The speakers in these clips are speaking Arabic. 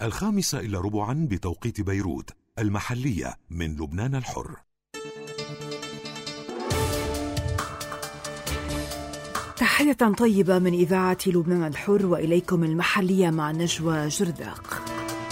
5:15 بتوقيت بيروت المحلية من لبنان الحر. تحية طيبة من إذاعة لبنان الحر وإليكم المحلية مع نجوى جرداق.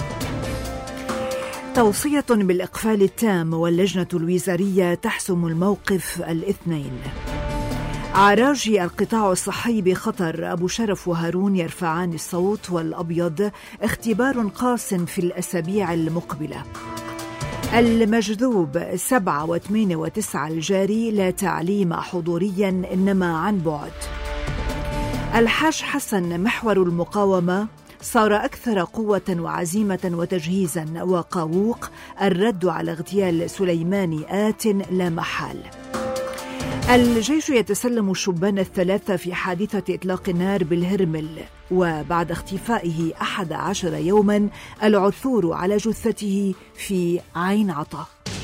توصية بالإقفال التام واللجنة الوزارية تحسم الموقف الاثنين. عراجي القطاع الصحي بخطر، أبو شرف وهارون يرفعان الصوت، والأبيض اختبار قاس في الأسابيع المقبلة. المجذوب 7 و8 و9 الجاري لا تعليم حضوريا إنما عن بعد. الحاج حسن محور المقاومة صار أكثر قوة وعزيمة وتجهيزا، وقاووق الرد على اغتيال سليماني آت لا محال. الجيش يتسلم الشبان الثلاثة في حادثة إطلاق النار بالهرمل، وبعد اختفائه 11 يوما العثور على جثته في عين عطا.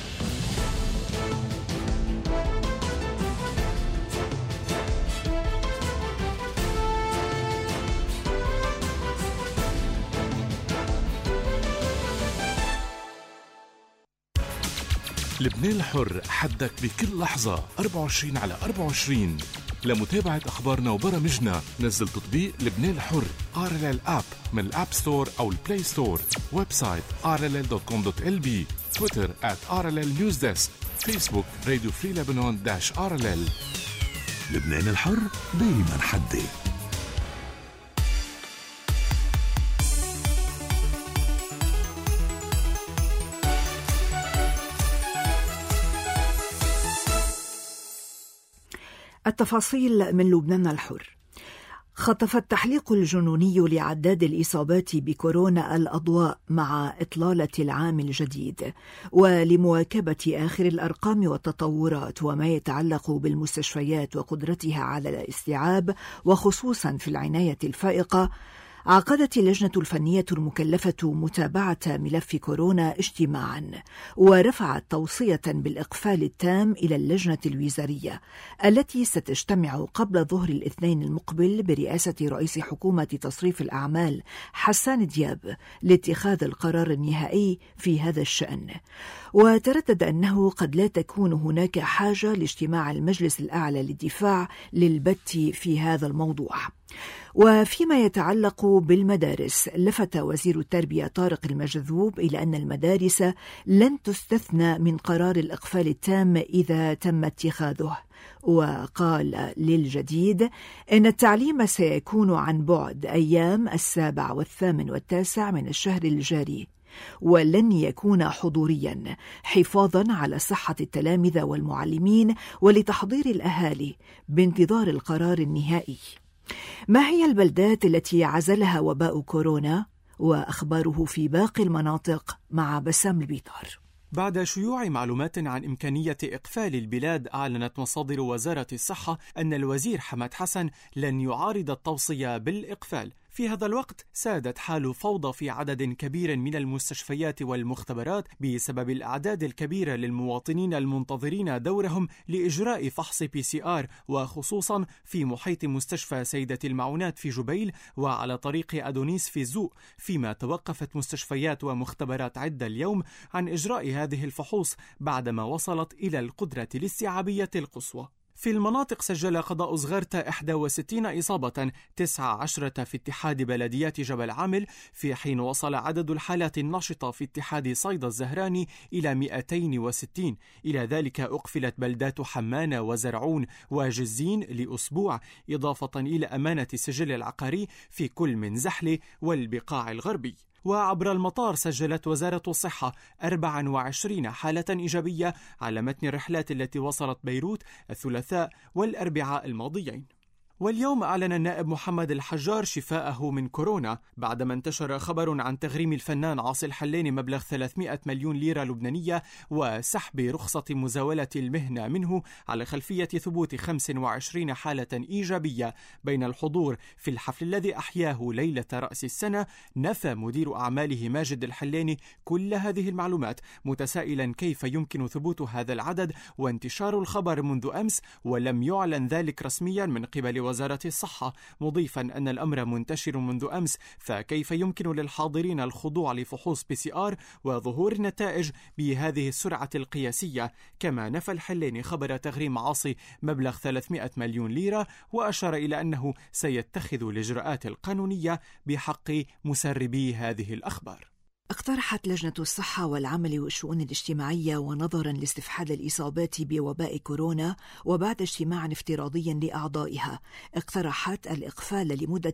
لبنان الحر، حدك بكل لحظة 24/24. لمتابعة أخبارنا وبرامجنا نزل تطبيق لبنان الحر RLL App من الأب ستور أو البلاي ستور. ويب سايت rll.com.lb. تويتر @RLL News Desk. فيسبوك راديو فري لبنان -RLL. لبنان الحر دايما حدي. التفاصيل من لبنان الحر. خطف التحليق الجنوني لعداد الإصابات بكورونا الأضواء مع إطلالة العام الجديد، ولمواكبة آخر الأرقام والتطورات وما يتعلق بالمستشفيات وقدرتها على الاستيعاب وخصوصا في العناية الفائقة، عقدت اللجنة الفنية المكلفة متابعة ملف كورونا اجتماعا، ورفعت توصية بالإقفال التام إلى اللجنة الوزارية التي ستجتمع قبل ظهر الاثنين المقبل برئاسة رئيس حكومة تصريف الأعمال حسان دياب لاتخاذ القرار النهائي في هذا الشأن. وتردد أنه قد لا تكون هناك حاجة لاجتماع المجلس الأعلى للدفاع للبت في هذا الموضوع. وفيما يتعلق بالمدارس، لفت وزير التربية طارق المجذوب إلى أن المدارس لن تستثنى من قرار الإقفال التام إذا تم اتخاذه، وقال للجديد إن التعليم سيكون عن بعد أيام 7 و8 و9 من الشهر الجاري، ولن يكون حضوريا حفاظا على صحة التلامذة والمعلمين ولتحضير الأهالي بانتظار القرار النهائي. ما هي البلدات التي عزلها وباء كورونا؟ وأخباره في باقي المناطق مع بسام البيطار. بعد شيوع معلومات عن إمكانية إقفال البلاد، أعلنت مصادر وزارة الصحة أن الوزير حماد حسن لن يعارض التوصية بالإقفال. في هذا الوقت سادت حال فوضى في عدد كبير من المستشفيات والمختبرات بسبب الأعداد الكبيرة للمواطنين المنتظرين دورهم لإجراء فحص PCR، وخصوصا في محيط مستشفى سيدة المعونات في جبيل وعلى طريق أدونيس في الزوق، فيما توقفت مستشفيات ومختبرات عدة اليوم عن إجراء هذه الفحوص بعدما وصلت إلى القدرة الاستيعابية القصوى. في المناطق سجل قضاء زغرتة 61 إصابة، 19 في اتحاد بلديات جبل عامل، في حين وصل عدد الحالات النشطة في اتحاد صيدا الزهراني إلى 260. إلى ذلك أقفلت بلدات حمانة وزرعون وجزين لأسبوع، إضافة إلى أمانة السجل العقاري في كل من زحلة والبقاع الغربي. وعبر المطار سجلت وزارة الصحة 24 حالة إيجابية على متن الرحلات التي وصلت بيروت الثلاثاء والأربعاء الماضيين. واليوم أعلن النائب محمد الحجار شفاءه من كورونا بعدما انتشر خبر عن تغريم الفنان عاصي الحلاني مبلغ 300 مليون ليرة لبنانية وسحب رخصة مزاولة المهنة منه على خلفية ثبوت 25 حالة إيجابية بين الحضور في الحفل الذي أحياه ليلة رأس السنة. نفى مدير أعماله ماجد الحلاني كل هذه المعلومات، متسائلا كيف يمكن ثبوت هذا العدد وانتشار الخبر منذ أمس ولم يعلن ذلك رسميا من قبل وزارة الصحة، مضيفا أن الأمر منتشر منذ أمس، فكيف يمكن للحاضرين الخضوع لفحوص PCR وظهور النتائج بهذه السرعة القياسية؟ كما نفى الحليني خبر تغريم عاصي مبلغ 300 مليون ليرة، وأشار إلى أنه سيتخذ الإجراءات القانونية بحق مسربي هذه الأخبار. اقترحت لجنة الصحة والعمل والشؤون الاجتماعية ونظرا لاستفحال الإصابات بوباء كورونا وبعد اجتماع افتراضي لأعضائها، اقترحت الإقفال لمدة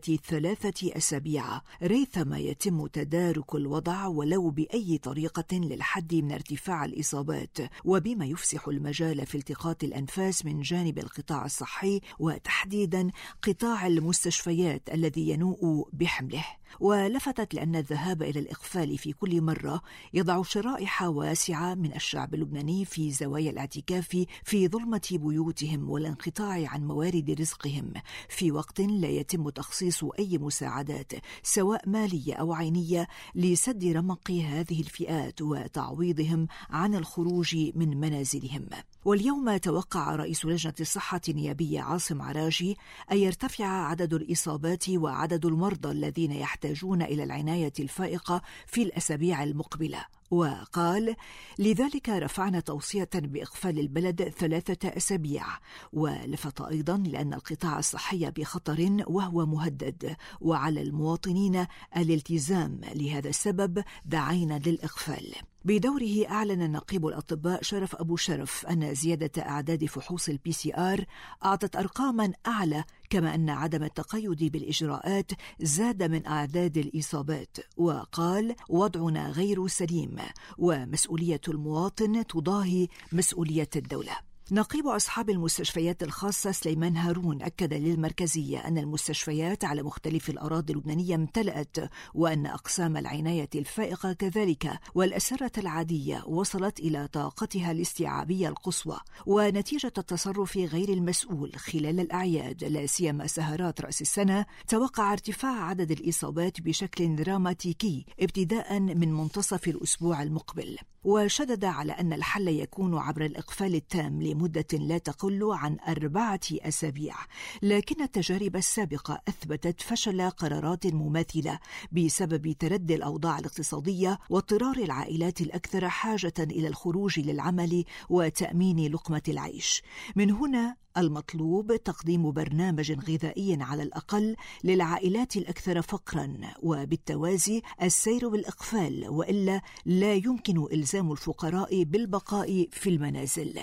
3 أسابيع ريثما يتم تدارك الوضع ولو بأي طريقة للحد من ارتفاع الإصابات، وبما يفسح المجال في التقاط الأنفاس من جانب القطاع الصحي وتحديدا قطاع المستشفيات الذي ينوء بحمله. ولفتت لأن الذهاب إلى الإقفال في كل مرة يضع شرائح واسعة من الشعب اللبناني في زوايا الاعتكاف في ظلمة بيوتهم والانقطاع عن موارد رزقهم، في وقت لا يتم تخصيص أي مساعدات سواء مالية أو عينية لسد رمق هذه الفئات وتعويضهم عن الخروج من منازلهم. واليوم توقع رئيس لجنة الصحة النيابية عاصم عراجي أن يرتفع عدد الإصابات وعدد المرضى الذين يحتاجون إلى العناية الفائقة في الأسابيع المقبلة، وقال: لذلك رفعنا توصية بإقفال البلد 3 أسابيع. ولفت أيضا لأن القطاع الصحي بخطر وهو مهدد، وعلى المواطنين الالتزام، لهذا السبب دعينا للإقفال. بدوره أعلن نقيب الأطباء شرف أبو شرف أن زيادة أعداد فحوص PCR أعطت أرقاما أعلى، كما أن عدم التقيد بالإجراءات زاد من أعداد الإصابات، وقال: وضعنا غير سليم ومسؤولية المواطن تضاهي مسؤولية الدولة. نقيب أصحاب المستشفيات الخاصة سليمان هارون أكد للمركزية أن المستشفيات على مختلف الأراضي اللبنانية امتلأت، وأن أقسام العناية الفائقة كذلك، والأسرة العادية وصلت إلى طاقتها الاستيعابية القصوى. ونتيجة التصرف غير المسؤول خلال الأعياد، لا سيما سهرات رأس السنة، توقع ارتفاع عدد الإصابات بشكل دراماتيكي ابتداء من منتصف الأسبوع المقبل. وشدد على أن الحل يكون عبر الإقفال التام لمدة لا تقل عن 4 أسابيع، لكن التجارب السابقة أثبتت فشل قرارات مماثلة بسبب تردي الأوضاع الاقتصادية واضطرار العائلات الأكثر حاجة إلى الخروج للعمل وتأمين لقمة العيش. من هنا المطلوب تقديم برنامج غذائي على الأقل للعائلات الأكثر فقرا، وبالتوازي السير بالإقفال، وإلا لا يمكن إلزام الفقراء بالبقاء في المنازل.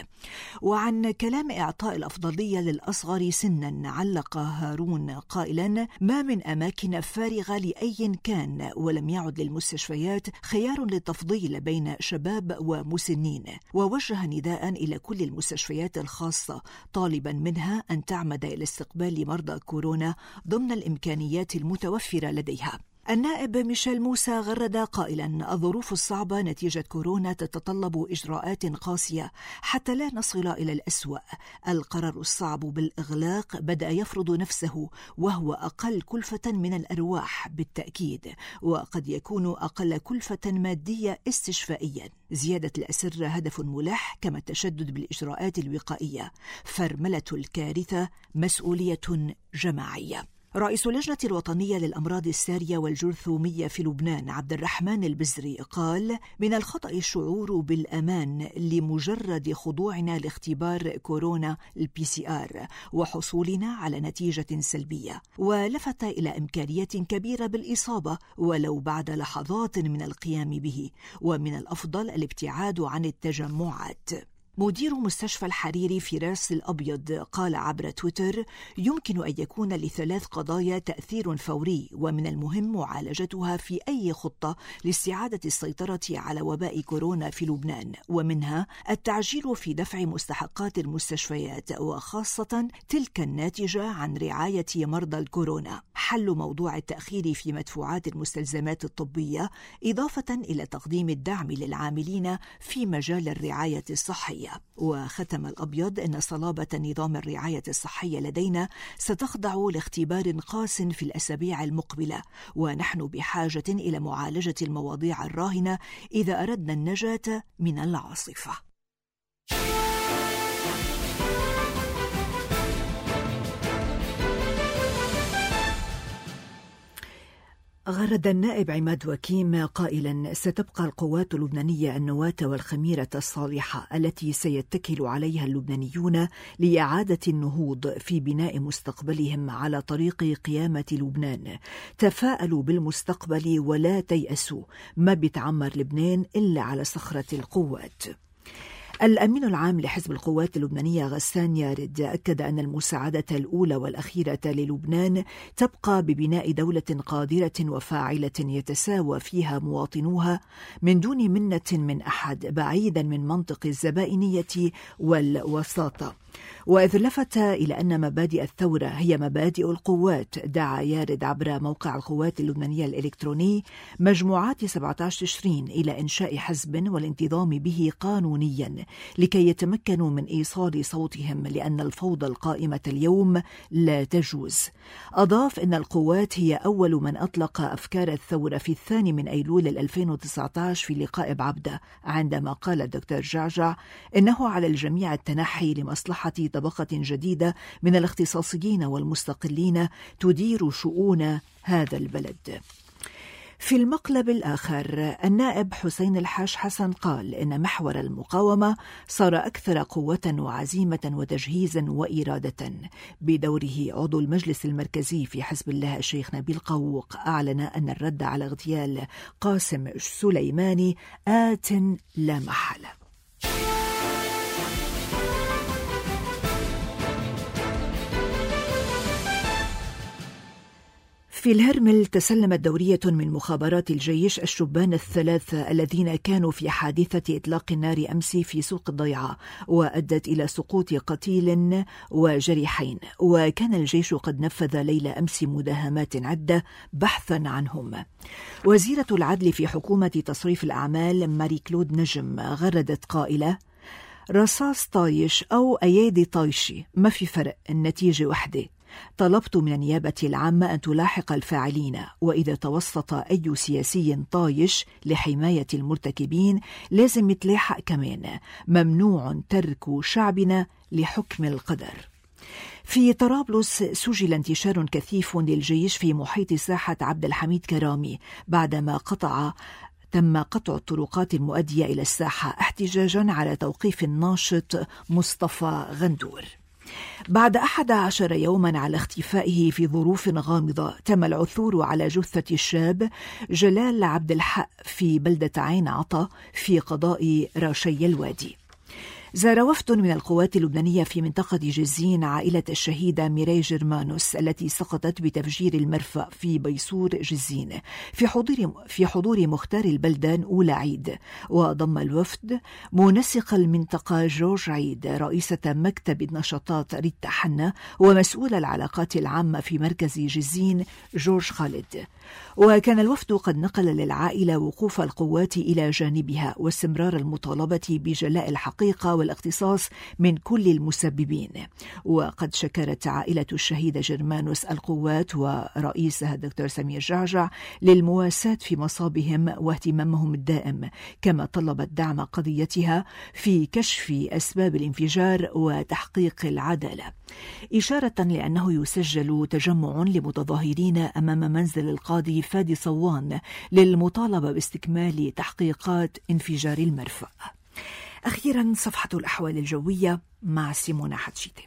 وعن كلام إعطاء الأفضلية للأصغر سنا، علق هارون قائلا: ما من أماكن فارغة لأي كان، ولم يعد للمستشفيات خيار للتفضيل بين شباب ومسنين. ووجه نداء إلى كل المستشفيات الخاصة طالبا منها أن تعمد إلى استقبال مرضى كورونا ضمن الإمكانيات المتوفرة لديها. النائب ميشيل موسى غرد قائلا: الظروف الصعبة نتيجة كورونا تتطلب إجراءات قاسية حتى لا نصل إلى الأسوأ. القرار الصعب بالإغلاق بدأ يفرض نفسه، وهو أقل كلفة من الأرواح بالتأكيد، وقد يكون أقل كلفة مادية استشفائيا. زيادة الأسرة هدف ملح، كما التشدد بالإجراءات الوقائية. فرملة الكارثة مسؤولية جماعية. رئيس اللجنة الوطنية للأمراض السارية والجرثومية في لبنان عبد الرحمن البزري قال: من الخطأ الشعور بالأمان لمجرد خضوعنا لاختبار كورونا PCR وحصولنا على نتيجة سلبية، ولفت إلى إمكانية كبيرة بالإصابة ولو بعد لحظات من القيام به، ومن الأفضل الابتعاد عن التجمعات. مدير مستشفى الحريري في راس الأبيض قال عبر تويتر: يمكن أن يكون ل3 قضايا تأثير فوري، ومن المهم معالجتها في أي خطة لاستعادة السيطرة على وباء كورونا في لبنان، ومنها التعجيل في دفع مستحقات المستشفيات، وخاصة تلك الناتجة عن رعاية مرضى الكورونا، حل موضوع التأخير في مدفوعات المستلزمات الطبية، إضافة إلى تقديم الدعم للعاملين في مجال الرعاية الصحية. وختم الأبيض أن صلابة نظام الرعاية الصحية لدينا ستخضع لاختبار قاس في الأسابيع المقبلة، ونحن بحاجة إلى معالجة المواضيع الراهنة إذا أردنا النجاة من العاصفة. غرد النائب عماد وكيم قائلا: ستبقى القوات اللبنانية النواة والخميرة الصالحة التي سيتكل عليها اللبنانيون لإعادة النهوض في بناء مستقبلهم على طريق قيامة لبنان. تفاءلوا بالمستقبل ولا تيأسوا، ما بيتعمر لبنان إلا على صخرة القوات. الأمين العام لحزب القوات اللبنانية غسان يارد أكد أن المساعدة الأولى والأخيرة للبنان تبقى ببناء دولة قادرة وفاعلة يتساوى فيها مواطنوها من دون منة من أحد، بعيدا من منطق الزبائنية والوساطة. وإذ لفت إلى أن مبادئ الثورة هي مبادئ القوات، دعا يارد عبر موقع القوات اللبنانية الإلكتروني مجموعات 17 تشرين إلى إنشاء حزب والانتظام به قانونيا لكي يتمكنوا من إيصال صوتهم، لأن الفوضى القائمة اليوم لا تجوز. أضاف أن القوات هي أول من أطلق أفكار الثورة في 2 أيلول 2019 في لقاء بعبدة، عندما قال الدكتور جعجع إنه على الجميع التنحي لمصلحة طبقة جديدة من الاختصاصيين والمستقلين تدير شؤون هذا البلد. في المقلب الآخر، النائب حسين الحاج حسن قال إن محور المقاومة صار أكثر قوة وعزيمة وتجهيزا وإرادة. بدوره عضو المجلس المركزي في حزب الله الشيخ نبيل قوق أعلن أن الرد على اغتيال قاسم سليماني آت لا محالة. في الهرمل تسلمت دورية من مخابرات الجيش الشبان الثلاثة الذين كانوا في حادثة إطلاق النار أمس في سوق الضيعة، وأدت إلى سقوط قتيل وجريحين. وكان الجيش قد نفذ ليلة أمس مداهمات عدة بحثا عنهم. وزيرة العدل في حكومة تصريف الأعمال ماري كلود نجم غردت قائلة: رصاص طايش أو أيادي طايشي ما في فرق، النتيجة وحدة. طلبت من النيابة العامة أن تلاحق الفاعلين، وإذا توسط أي سياسي طايش لحماية المرتكبين لازم يتلاحق كمان. ممنوع ترك شعبنا لحكم القدر. في طرابلس سجل انتشار كثيف للجيش في محيط ساحة عبد الحميد كرامي بعدما تم قطع الطرقات المؤدية إلى الساحة احتجاجا على توقيف الناشط مصطفى غندور. بعد 11 يوما على اختفائه في ظروف غامضة، تم العثور على جثة الشاب جلال عبد الحق في بلدة عين عطا في قضاء راشي الوادي. زار وفد من القوات اللبنانية في منطقة جزين عائلة الشهيدة ميراي جرمانوس التي سقطت بتفجير المرفأ في بيصور جزين في حضور مختار البلدان أولى عيد. وضم الوفد منسق المنطقة جورج عيد، رئيسة مكتب النشاطات ريتا حنا، ومسؤول العلاقات العامة في مركز جزين جورج خالد. وكان الوفد قد نقل للعائلة وقوف القوات إلى جانبها واستمرار المطالبة بجلاء الحقيقة والاختصاص من كل المسببين. وقد شكرت عائلة الشهيد جرمانوس القوات ورئيسها الدكتور سمير جعجع للمواساة في مصابهم واهتمامهم الدائم، كما طلبت دعم قضيتها في كشف أسباب الانفجار وتحقيق العدالة، إشارة لأنه يسجل تجمع لمتظاهرين أمام منزل القاضي فادي صوان للمطالبة باستكمال تحقيقات انفجار المرفأ. أخيرا صفحة الأحوال الجوية مع سيمونا حتشيتي.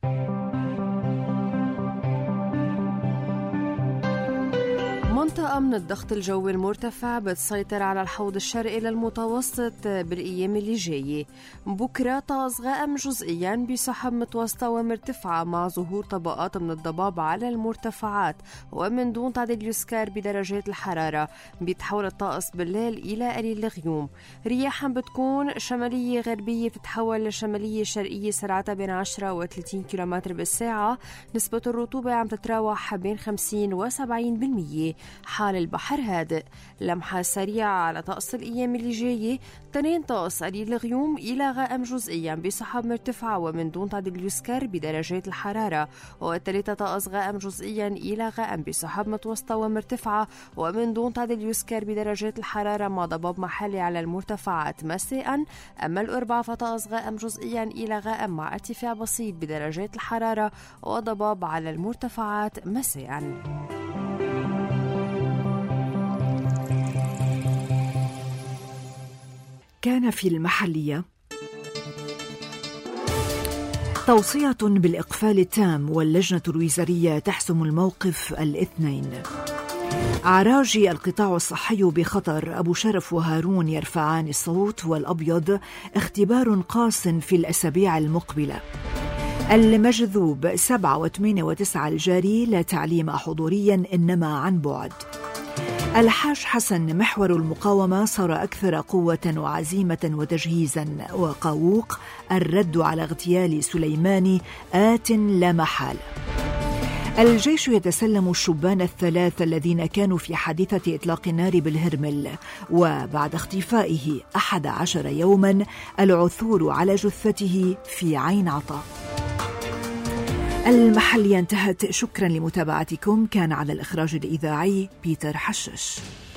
منطقة من الضغط الجوي المرتفع بتسيطر على الحوض الشرقي للمتوسط بالأيام اللي جاية. بكرة طقس غائم جزئيا بسحب متوسطة ومرتفعة مع ظهور طبقات من الضباب على المرتفعات ومن دون تعديل يسكر بدرجات الحرارة. بيتحول الطقس بالليل إلى قليل الغيوم. رياحا بتكون شمالية غربية بتتحول لشمالية شرقية سرعتها بين 10 و 30 كيلومتر بالساعة. نسبة الرطوبة عم تتراوح بين 50 و 70%. حال البحر هادئ. لمحة سريعة على طقس الأيام اللي جاية. تنين طقس قليل الغيوم إلى غائم جزئيا بسحب مرتفعة ومن دون تعديل يسكر بدرجات الحرارة. والتالتة طقس غائم جزئيا إلى غائم بسحب متوسطة ومرتفعة ومن دون تعديل يسكر بدرجات الحرارة مع ضباب محلي على المرتفعات مساء. أما الأربعاء فطقس غائم جزئيا إلى غائم مع ارتفاع بسيط بدرجات الحرارة وضباب على المرتفعات مساء. كان في المحلية توصية بالإقفال التام واللجنة الوزارية تحسم الموقف الاثنين. عراجي القطاع الصحي بخطر، أبو شرف وهارون يرفعان الصوت، والأبيض اختبار قاس في الأسابيع المقبلة. المجذوب 7 و8 و9 الجاري، لا تعليم حضوريا إنما عن بعد. الحاج حسن محور المقاومة صار أكثر قوة وعزيمة وتجهيزا، وقاووق الرد على اغتيال سليماني آت لا محالة. الجيش يتسلم الشبان الثلاث الذين كانوا في حادثة إطلاق النار بالهرمل، وبعد اختفائه 11 يوما العثور على جثته في عين عطا. المحلية انتهت. شكرا لمتابعتكم. كان على الإخراج الإذاعي بيتر حشش.